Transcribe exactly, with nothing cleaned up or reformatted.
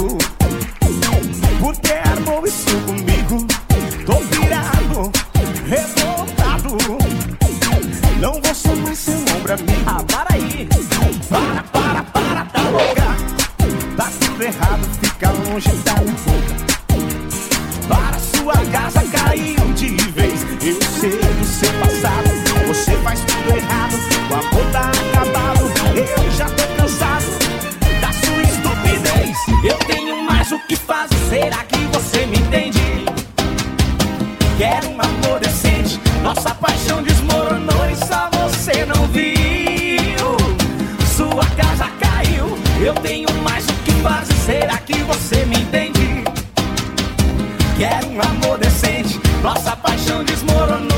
comigo, porque armou isso comigo. Tô virado, revoltado, não vou ser mais seu ombro amigo. Ah, para aí! Para, para, para, tá louca. Tá tudo errado, fica longe da minha boca. Para, sua casa caiu de vez. Eu sei do seu passado, você faz tudo errado. O amor tá acabado, eu já tô cansado da sua estupidez. Eu tenho mais o que fazer, será que você me entende? Quero um amor decente, Nossa paixão desmoronou e só você não viu. Sua casa caiu, eu tenho mais o que fazer, será que você me entende? quero um amor decente. Nossa paixão desmoronou